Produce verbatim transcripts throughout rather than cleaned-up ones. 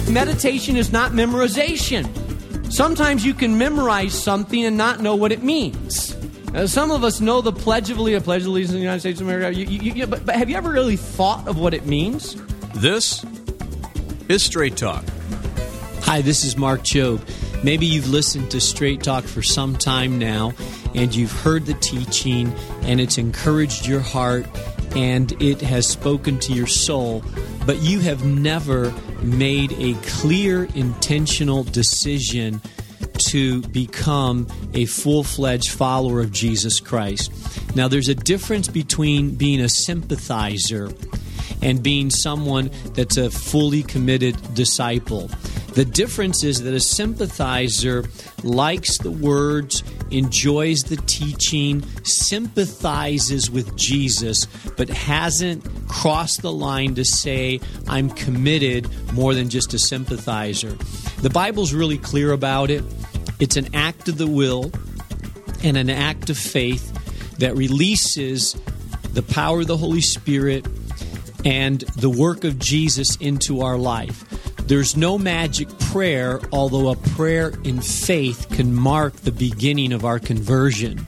meditation is not memorization. Sometimes you can memorize something and not know what it means. Uh, some of us know the Pledge of Allegiance, Pledge of Allegiance in the United States of America. You, you, you, but, but have you ever really thought of what it means? This is Straight Talk. Hi, this is Mark Jobe. Maybe you've listened to Straight Talk for some time now, and you've heard the teaching, and it's encouraged your heart, and it has spoken to your soul, but you have never made a clear, intentional decision to become a full-fledged follower of Jesus Christ. Now, there's a difference between being a sympathizer and being someone that's a fully committed disciple. The difference is that a sympathizer likes the words, enjoys the teaching, sympathizes with Jesus, but hasn't crossed the line to say, I'm committed more than just a sympathizer. The Bible's really clear about it. It's an act of the will and an act of faith that releases the power of the Holy Spirit and the work of Jesus into our life. There's no magic prayer, although a prayer in faith can mark the beginning of our conversion.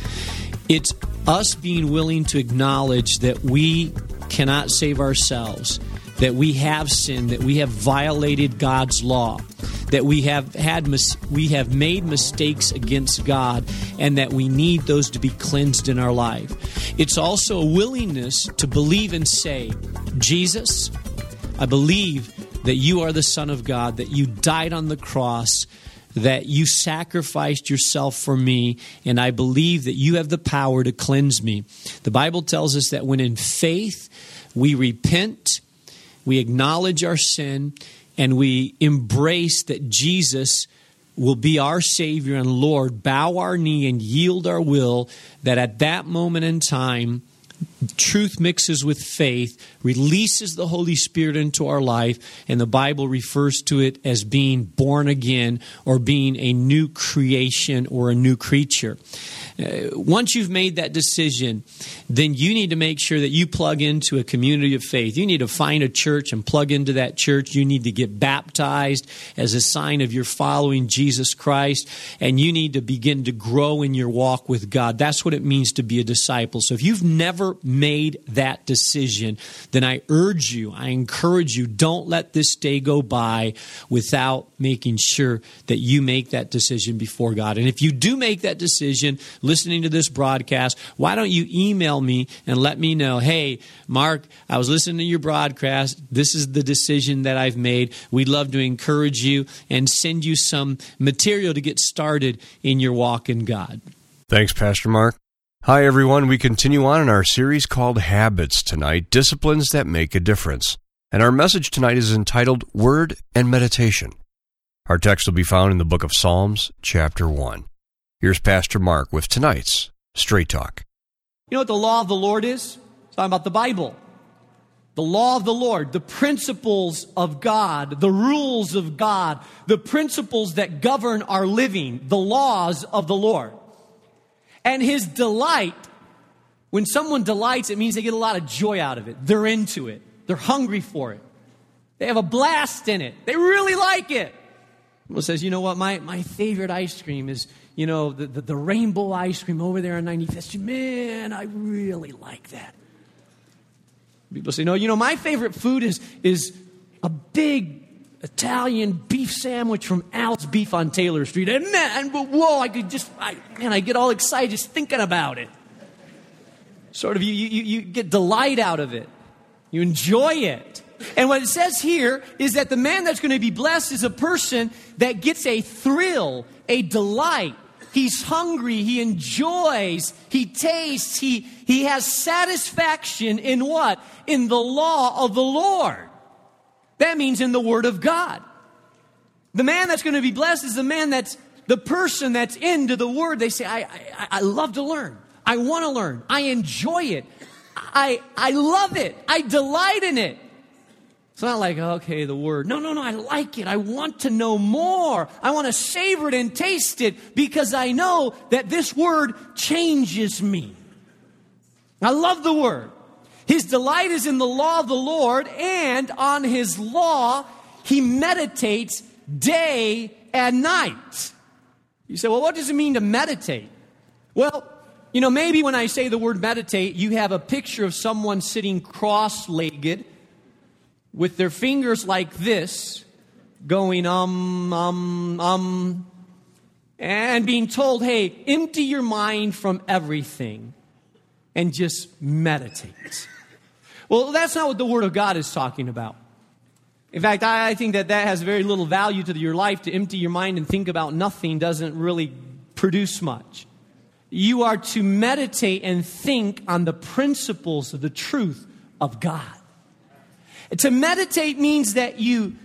It's us being willing to acknowledge that we cannot save ourselves, that we have sinned, that we have violated God's law, that we have had mis- we have made mistakes against God, and that we need those to be cleansed in our life. It's also a willingness to believe and say, Jesus, I believe that you are the Son of God, that you died on the cross, that you sacrificed yourself for me, and I believe that you have the power to cleanse me. The Bible tells us that when in faith we repent, we acknowledge our sin, and we embrace that Jesus will be our Savior and Lord, bow our knee and yield our will, that at that moment in time, truth mixes with faith, releases the Holy Spirit into our life, and the Bible refers to it as being born again or being a new creation or a new creature. Uh, once you've made that decision, then you need to make sure that you plug into a community of faith. You need to find a church and plug into that church. You need to get baptized as a sign of your following Jesus Christ, and you need to begin to grow in your walk with God. That's what it means to be a disciple. So if you've never made that decision, then I urge you, I encourage you, don't let this day go by without making sure that you make that decision before God. And if you do make that decision, listening to this broadcast, why don't you email me and let me know, hey, Mark, I was listening to your broadcast. This is the decision that I've made. We'd love to encourage you and send you some material to get started in your walk in God. Thanks, Pastor Mark. Hi, everyone. We continue on in our series called Habits tonight, Disciplines That Make a Difference. And our message tonight is entitled Word and Meditation. Our text will be found in the book of Psalms, chapter one. Here's Pastor Mark with tonight's Straight Talk. You know what the law of the Lord is? It's talking about the Bible. The law of the Lord, the principles of God, the rules of God, the principles that govern our living, the laws of the Lord. And His delight, when someone delights, it means they get a lot of joy out of it. They're into it. They're hungry for it. They have a blast in it. They really like it. Someone says, you know what, my, my favorite ice cream is, you know, the, the, the rainbow ice cream over there on ninety-fifth Street. Man, I really like that. People say, no, you know, my favorite food is, is a big Italian beef sandwich from Al's Beef on Taylor Street. And man, whoa, I could just, I, man, I get all excited just thinking about it. Sort of, you, you, you get delight out of it. You enjoy it. And what it says here is that the man that's going to be blessed is a person that gets a thrill, a delight. He's hungry, he enjoys, he tastes, he, he has satisfaction in what? In the law of the Lord. That means in the Word of God. The man that's going to be blessed is the man that's, the person that's into the Word. They say, I, I, I love to learn. I want to learn. I enjoy it. I, I love it. I delight in it. It's not like, okay, the Word. No, no, no, I like it. I want to know more. I want to savor it and taste it because I know that this Word changes me. I love the Word. His delight is in the law of the Lord, and on His law, he meditates day and night. You say, well, what does it mean to meditate? Well, you know, maybe when I say the word meditate, you have a picture of someone sitting cross-legged with their fingers like this, going um, um, um, and being told, hey, empty your mind from everything and just meditate. Well, that's not what the Word of God is talking about. In fact, I think that that has very little value to your life. To empty your mind and think about nothing doesn't really produce much. You are to meditate and think on the principles of the truth of God. To meditate means that you,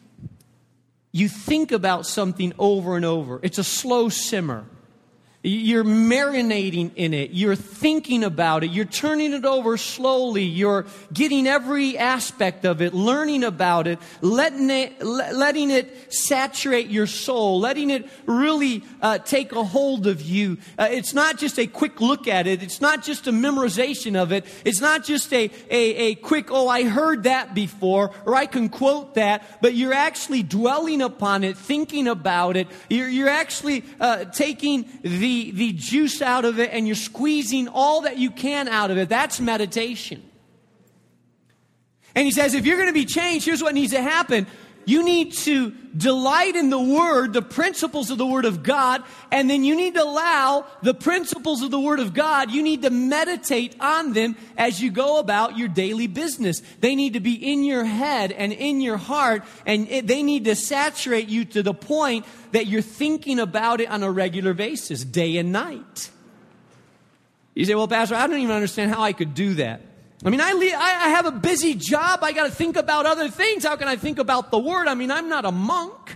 you think about something over and over. It's a slow simmer. You're marinating in it. You're thinking about it. You're turning it over slowly. You're getting every aspect of it, learning about it, letting it, letting it saturate your soul, letting it really uh, take a hold of you. Uh, it's not just a quick look at it. It's not just a memorization of it. It's not just a, a, a quick, oh, I heard that before, or I can quote that, but you're actually dwelling upon it, thinking about it. You're, you're actually uh, taking the The, the juice out of it, and you're squeezing all that you can out of it. That's meditation. And he says, if you're going to be changed, here's what needs to happen. You need to delight in the Word, the principles of the Word of God, and then you need to allow the principles of the Word of God, you need to meditate on them as you go about your daily business. They need to be in your head and in your heart, and it, they need to saturate you to the point that you're thinking about it on a regular basis, day and night. You say, well, Pastor, I don't even understand how I could do that. I mean, I, le- I have a busy job. I got to think about other things. How can I think about the Word? I mean, I'm not a monk.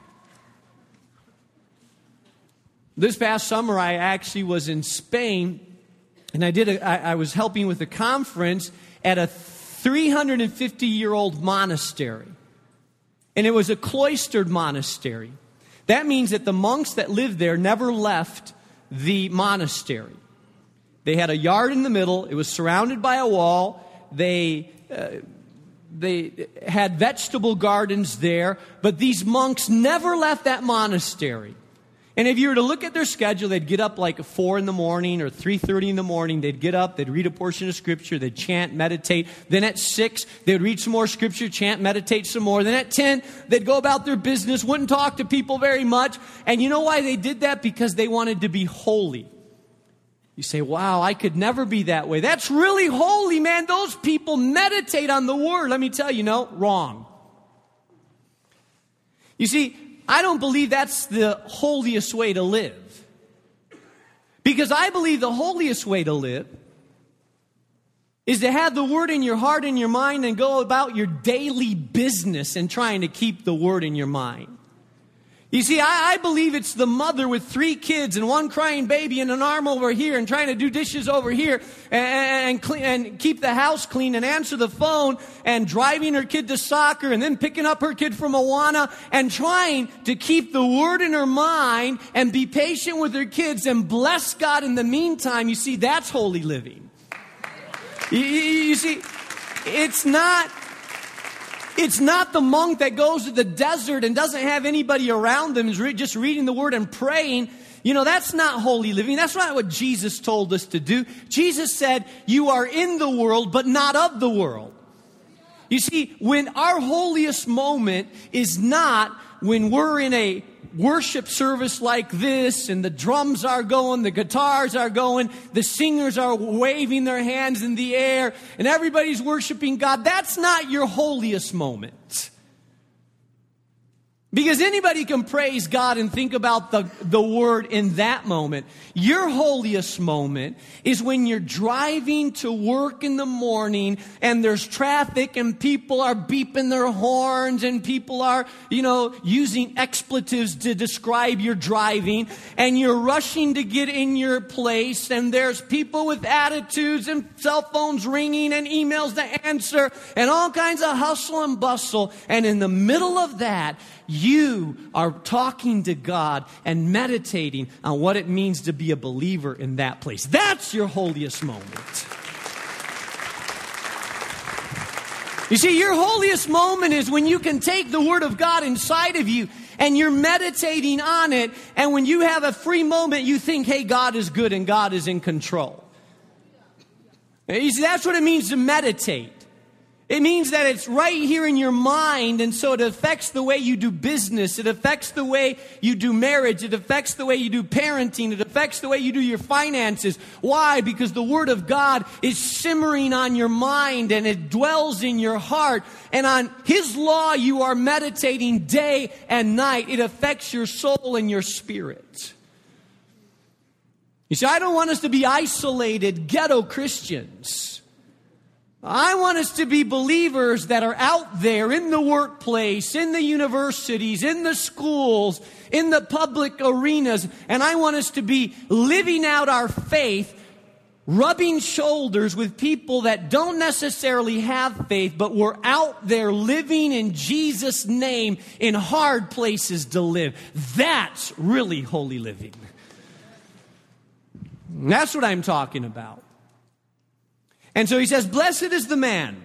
This past summer, I actually was in Spain, and I did. A, I, I was helping with a conference at a three hundred fifty year old monastery, and it was a cloistered monastery. That means that the monks that lived there never left the monastery. They had a yard in the middle. It was surrounded by a wall. They uh, they had vegetable gardens there, but these monks never left that monastery. And if you were to look at their schedule, they'd get up like four in the morning or three thirty in the morning. They'd get up, they'd read a portion of Scripture, they'd chant, meditate. Then at six, they'd read some more Scripture, chant, meditate some more. Then at ten, they'd go about their business, wouldn't talk to people very much. And you know why they did that? Because they wanted to be holy. You say, wow, I could never be that way. That's really holy, man. Those people meditate on the Word. Let me tell you, no, wrong. You see, I don't believe that's the holiest way to live. Because I believe the holiest way to live is to have the Word in your heart and your mind and go about your daily business and trying to keep the Word in your mind. You see, I, I believe it's the mother with three kids and one crying baby and an arm over here and trying to do dishes over here and, and, clean, and keep the house clean and answer the phone and driving her kid to soccer and then picking up her kid from Awana and trying to keep the Word in her mind and be patient with her kids and bless God in the meantime. You see, that's holy living. You, you, you see, it's not... It's not the monk that goes to the desert and doesn't have anybody around them, is re- just reading the Word and praying. You know, that's not holy living. That's not what Jesus told us to do. Jesus said, you are in the world, but not of the world. You see, when our holiest moment is not when we're in a worship service like this and the drums are going, the guitars are going, the singers are waving their hands in the air and everybody's worshiping God. That's not your holiest moment. Because anybody can praise God and think about the, the Word in that moment. Your holiest moment is when you're driving to work in the morning and there's traffic and people are beeping their horns and people are, you know, using expletives to describe your driving and you're rushing to get in your place and there's people with attitudes and cell phones ringing and emails to answer and all kinds of hustle and bustle. And in the middle of that, you are talking to God and meditating on what it means to be a believer in that place. That's your holiest moment. You see, your holiest moment is when you can take the Word of God inside of you and you're meditating on it, and when you have a free moment, you think, hey, God is good and God is in control. You see, that's what it means to meditate. It means that it's right here in your mind, and so it affects the way you do business. It affects the way you do marriage. It affects the way you do parenting. It affects the way you do your finances. Why? Because the Word of God is simmering on your mind, and it dwells in your heart. And on His law you are meditating day and night. It affects your soul and your spirit. You see, I don't want us to be isolated ghetto Christians. I want us to be believers that are out there in the workplace, in the universities, in the schools, in the public arenas. And I want us to be living out our faith, rubbing shoulders with people that don't necessarily have faith, but we're out there living in Jesus' name in hard places to live. That's really holy living. That's what I'm talking about. And so he says, blessed is the man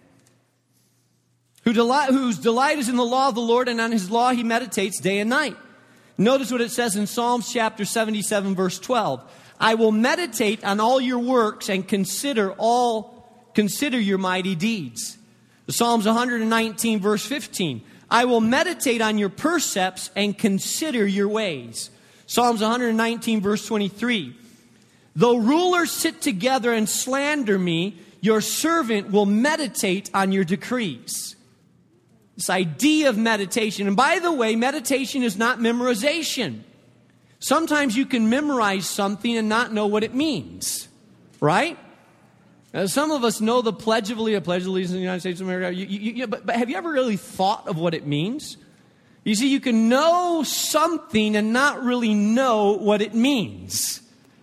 who delight, whose delight is in the law of the Lord, and on His law he meditates day and night. Notice what it says in Psalms chapter seventy-seven, verse twelve. I will meditate on all your works and consider all, consider your mighty deeds. The Psalms one nineteen, verse fifteen. I will meditate on your precepts and consider your ways. Psalms one nineteen, verse twenty-three. Though rulers sit together and slander me, your servant will meditate on your decrees. This idea of meditation. And by the way, meditation is not memorization. Sometimes you can memorize something and not know what it means. Right? Now, some of us know the Pledge of Allegiance, Pledge of Allegiance in the United States of America. You, you, you, but, but have you ever really thought of what it means? You see, you can know something and not really know what it means.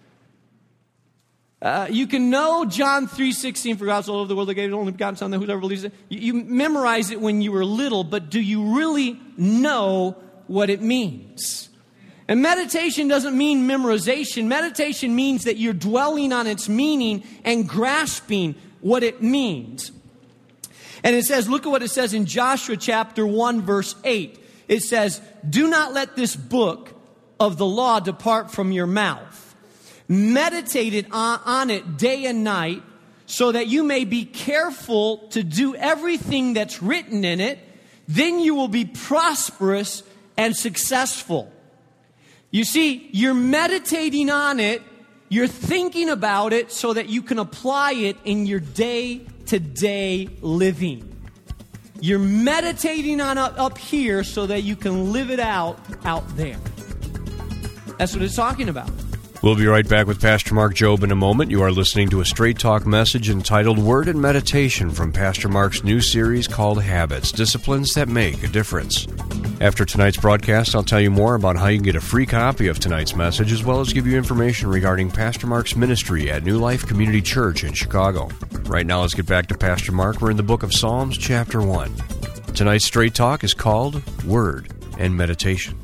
Uh, you can know John three sixteen, for God so loved the world that gave His only begotten Son, that whoever believes it. You, you memorize it when you were little, but do you really know what it means? And meditation doesn't mean memorization. Meditation means that you're dwelling on its meaning and grasping what it means. And it says, look at what it says in Joshua chapter one, verse eight. It says, do not let this book of the law depart from your mouth. Meditate on, on it day and night, so that you may be careful to do everything that's written in it. Then you will be prosperous and successful. You see, you're meditating on it, you're thinking about it so that you can apply it in your day-to-day living. You're meditating on it up here so that you can live it out out there. That's what it's talking about. We'll be right back with Pastor Mark Jobe in a moment. You are listening to a Straight Talk message entitled Word and Meditation from Pastor Mark's new series called Habits, Disciplines That Make a Difference. After tonight's broadcast, I'll tell you more about how you can get a free copy of tonight's message, as well as give you information regarding Pastor Mark's ministry at New Life Community Church in Chicago. Right now, let's get back to Pastor Mark. We're in the book of Psalms, chapter one. Tonight's Straight Talk is called Word and Meditation.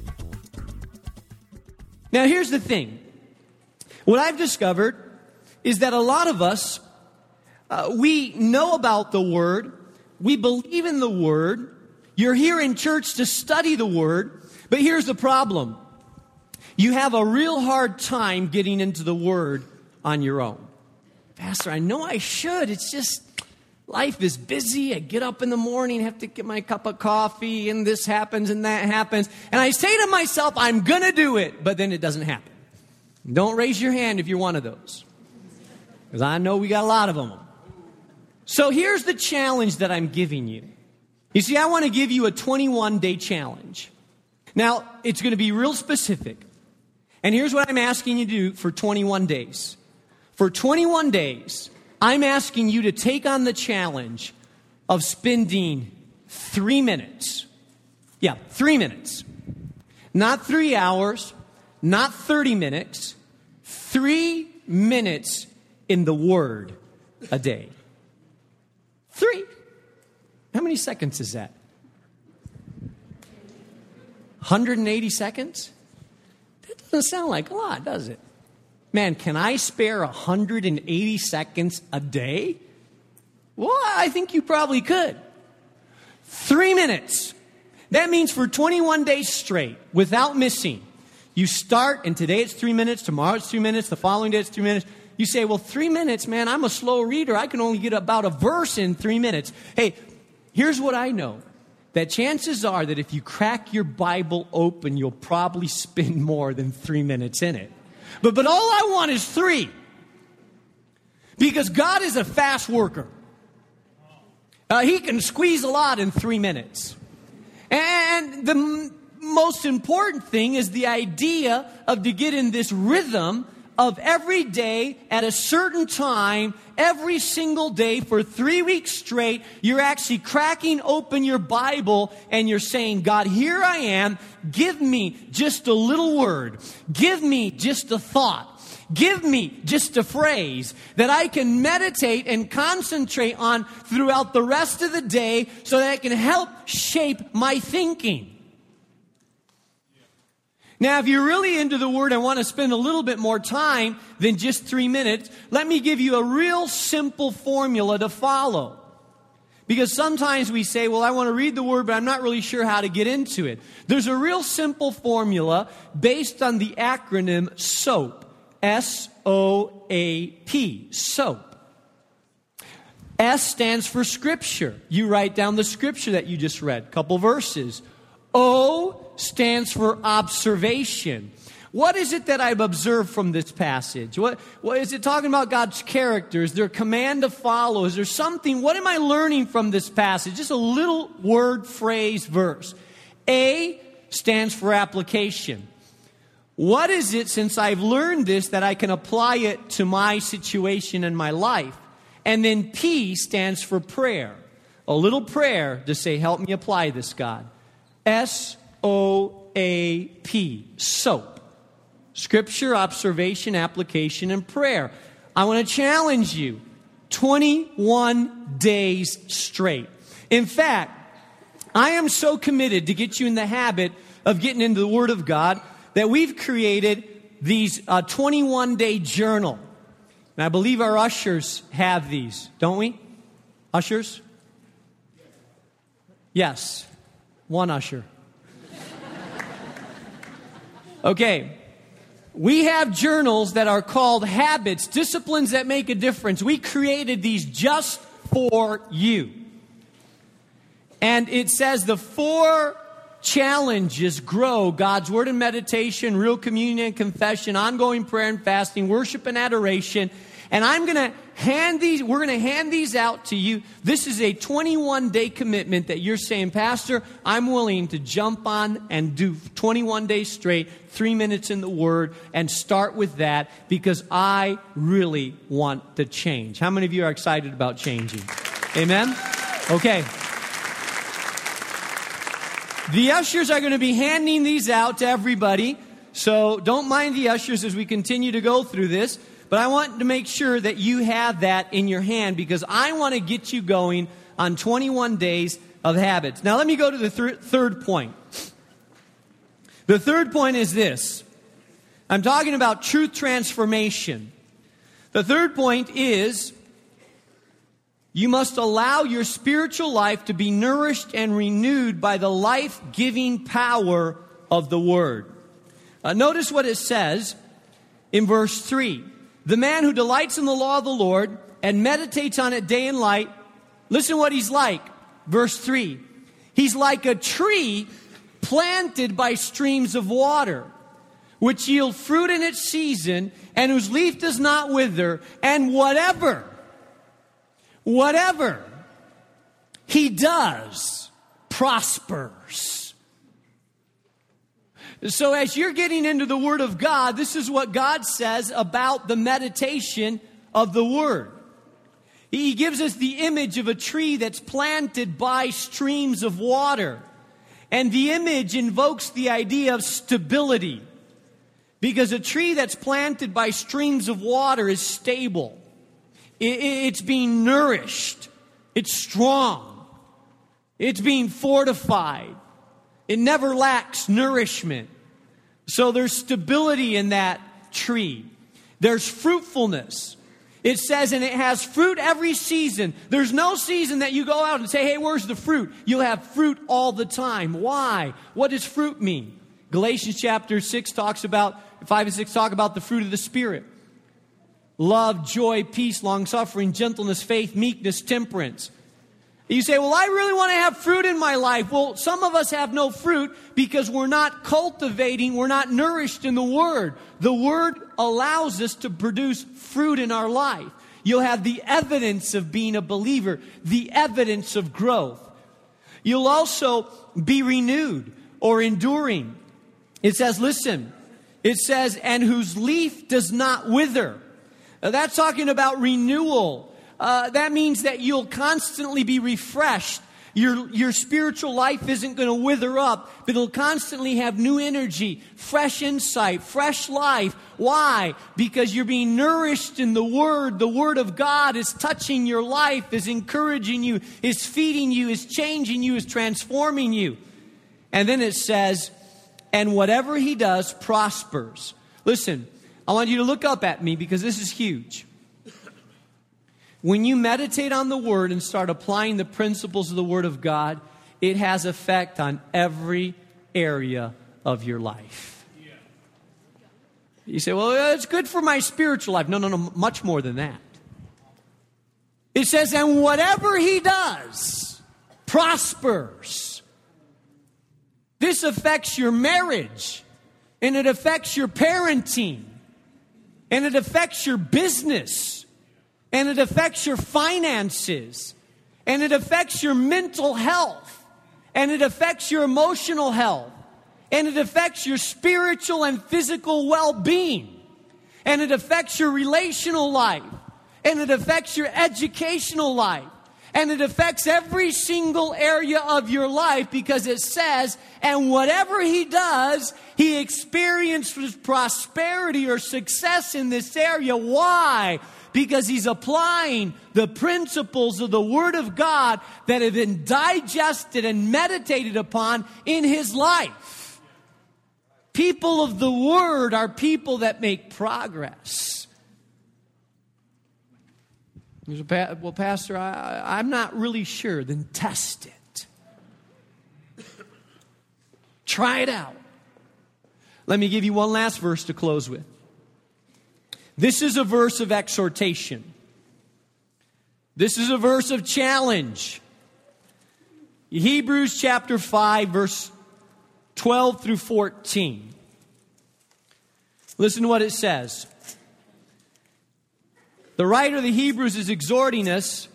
Now, here's the thing. What I've discovered is that a lot of us, uh, we know about the Word, we believe in the Word, you're here in church to study the Word, but here's the problem. You have a real hard time getting into the Word on your own. Pastor, I know I should, it's just life is busy. I get up in the morning, have to get my cup of coffee, and this happens and that happens, and I say to myself, I'm going to do it, but then it doesn't happen. Don't raise your hand if you're one of those, because I know we got a lot of them. So here's the challenge that I'm giving you. You see, I want to give you a twenty-one day challenge. Now, it's going to be real specific. And here's what I'm asking you to do for twenty-one days. For twenty-one days, I'm asking you to take on the challenge of spending three minutes. Yeah, three minutes. Not three hours. Not thirty minutes, three minutes in the Word a day. Three. How many seconds is that? one hundred eighty seconds? That doesn't sound like a lot, does it? Man, can I spare one hundred eighty seconds a day? Well, I think you probably could. Three minutes. That means for twenty-one days straight, without missing. You start, and today it's three minutes, tomorrow it's three minutes, the following day it's three minutes. You say, well, three minutes, man, I'm a slow reader. I can only get about a verse in three minutes. Hey, here's what I know. That chances are that if you crack your Bible open, you'll probably spend more than three minutes in it. But, but all I want is three. Because God is a fast worker. Uh, he can squeeze a lot in three minutes. And the m- most important thing is the idea of to get in this rhythm of every day at a certain time, every single day for three weeks straight, you're actually cracking open your Bible and you're saying, God, here I am. Give me just a little word. Give me just a thought. Give me just a phrase that I can meditate and concentrate on throughout the rest of the day so that it can help shape my thinking. Now, if you're really into the Word and want to spend a little bit more time than just three minutes, let me give you a real simple formula to follow. Because sometimes we say, well, I want to read the Word, but I'm not really sure how to get into it. There's a real simple formula based on the acronym SOAP. S O A P. SOAP. S stands for Scripture. You write down the Scripture that you just read, a couple verses. O stands for observation. What is it that I've observed from this passage? What, what is it talking about God's character? Is there a command to follow? Is there something? What am I learning from this passage? Just a little word, phrase, verse. A stands for application. What is it, since I've learned this, that I can apply it to my situation and my life? And then P stands for prayer. A little prayer to say, help me apply this, God. S O A P. SOAP. Scripture, observation, application, and prayer. I want to challenge you. twenty-one days straight. In fact, I am so committed to get you in the habit of getting into the Word of God that we've created these uh, twenty-one day journal. And I believe our ushers have these, don't we? Ushers? Yes. One usher. Okay. We have journals that are called habits, disciplines that make a difference. We created these just for you. And it says the four challenges grow: God's Word and meditation, real communion and confession, ongoing prayer and fasting, worship and adoration. And I'm going to hand these, we're going to hand these out to you. This is a twenty-one day commitment that you're saying, Pastor, I'm willing to jump on and do twenty-one days straight, three minutes in the Word, and start with that because I really want to change. How many of you are excited about changing? Amen? Okay. The ushers are going to be handing these out to everybody, so don't mind the ushers as we continue to go through this. But I want to make sure that you have that in your hand because I want to get you going on twenty-one days of habits. Now let me go to the th- third point. The third point is this. I'm talking about truth transformation. The third point is you must allow your spiritual life to be nourished and renewed by the life-giving power of the Word. Uh, notice what it says in verse three. The man who delights in the law of the Lord and meditates on it day and night, listen what he's like. Verse three. He's like a tree planted by streams of water, which yield fruit in its season, and whose leaf does not wither, and whatever, whatever he does prospers. So as you're getting into the Word of God, this is what God says about the meditation of the Word. He gives us the image of a tree that's planted by streams of water. And the image invokes the idea of stability. Because a tree that's planted by streams of water is stable. It's being nourished. It's strong. It's being fortified. It never lacks nourishment. So there's stability in that tree. There's fruitfulness. It says, and it has fruit every season. There's no season that you go out and say, hey, where's the fruit? You'll have fruit all the time. Why? What does fruit mean? Galatians chapter six talks about, five and six talk about the fruit of the Spirit. Love, joy, peace, long-suffering, gentleness, faith, meekness, temperance. You say, well, I really want to have fruit in my life. Well, some of us have no fruit because we're not cultivating, we're not nourished in the Word. The Word allows us to produce fruit in our life. You'll have the evidence of being a believer, the evidence of growth. You'll also be renewed or enduring. It says, listen, it says, and whose leaf does not wither. Now, that's talking about renewal. Uh, that means that you'll constantly be refreshed. Your, your spiritual life isn't going to wither up, but it'll constantly have new energy, fresh insight, fresh life. Why? Because you're being nourished in the Word. The Word of God is touching your life, is encouraging you, is feeding you, is changing you, is transforming you. And then it says, and whatever he does prospers. Listen, I want you to look up at me because this is huge. When you meditate on the Word and start applying the principles of the Word of God, it has effect on every area of your life. You say, well, it's good for my spiritual life. No, no, no, much more than that. It says, and whatever he does prospers. This affects your marriage, and it affects your parenting, and it affects your business. And it affects your finances. And it affects your mental health. And it affects your emotional health. And it affects your spiritual and physical well-being. And it affects your relational life. And it affects your educational life. And it affects every single area of your life because it says, and whatever he does, he experiences prosperity or success in this area. Why? Because he's applying the principles of the Word of God that have been digested and meditated upon in his life. People of the Word are people that make progress. Well, Pastor, I, I'm not really sure. Then test it. Try it out. Let me give you one last verse to close with. This is a verse of exhortation. This is a verse of challenge. Hebrews chapter five, verse twelve through fourteen. Listen to what it says. The writer of the Hebrews is exhorting us,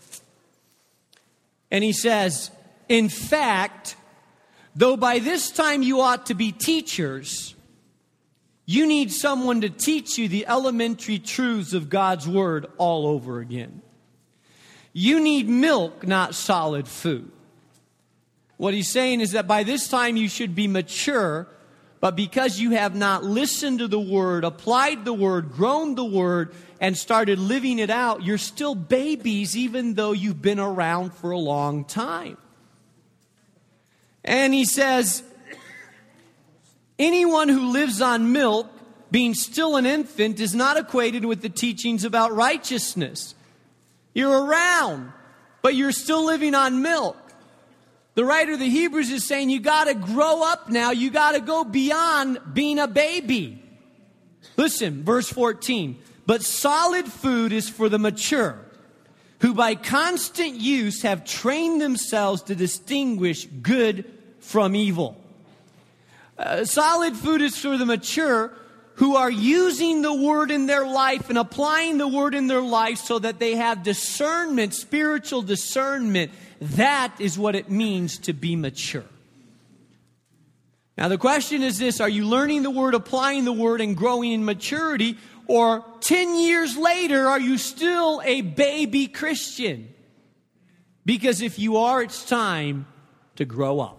and he says, in fact, though by this time you ought to be teachers, you need someone to teach you the elementary truths of God's Word all over again. You need milk, not solid food. What he's saying is that by this time you should be mature, but because you have not listened to the Word, applied the Word, grown the Word, and started living it out, you're still babies even though you've been around for a long time. And he says, anyone who lives on milk, being still an infant, is not acquainted with the teachings about righteousness. You're around, but you're still living on milk. The writer of the Hebrews is saying you got to grow up now. You got to go beyond being a baby. Listen, verse fourteen. But solid food is for the mature, who by constant use have trained themselves to distinguish good from evil. Uh, solid food is for the mature who are using the Word in their life and applying the Word in their life so that they have discernment, spiritual discernment. That is what it means to be mature. Now the question is this: are you learning the Word, applying the Word, and growing in maturity? Or ten years later, are you still a baby Christian? Because if you are, it's time to grow up.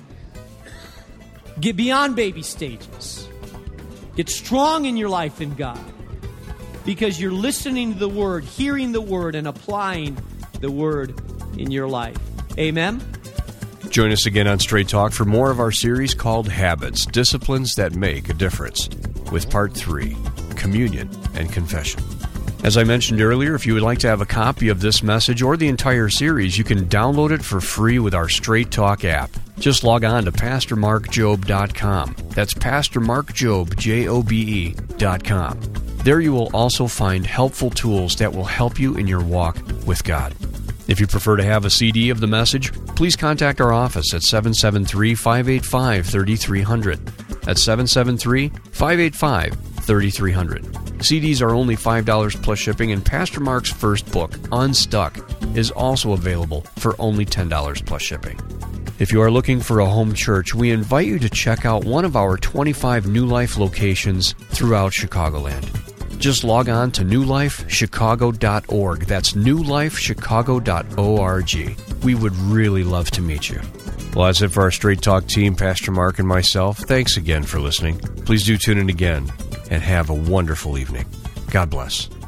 Get beyond baby stages. Get strong in your life in God. Because you're listening to the Word, hearing the Word, and applying the Word in your life. Amen? Join us again on Straight Talk for more of our series called Habits, Disciplines That Make a Difference, with Part three, Communion and Confession. As I mentioned earlier, if you would like to have a copy of this message or the entire series, you can download it for free with our Straight Talk app. Just log on to pastor mark jobe dot com. That's pastor mark jobe, J O B E, dot com. There you will also find helpful tools that will help you in your walk with God. If you prefer to have a C D of the message, please contact our office at seven seven three, five eight five, three three zero zero. That's seven seven three, five eight five, three three zero zero. C Ds are only five dollars plus shipping, and Pastor Mark's first book, Unstuck, is also available for only ten dollars plus shipping. If you are looking for a home church, we invite you to check out one of our twenty-five New Life locations throughout Chicagoland. Just log on to new life chicago dot org. That's new life chicago dot org. We would really love to meet you. Well, that's it for our Straight Talk team, Pastor Mark and myself. Thanks again for listening. Please do tune in again and have a wonderful evening. God bless.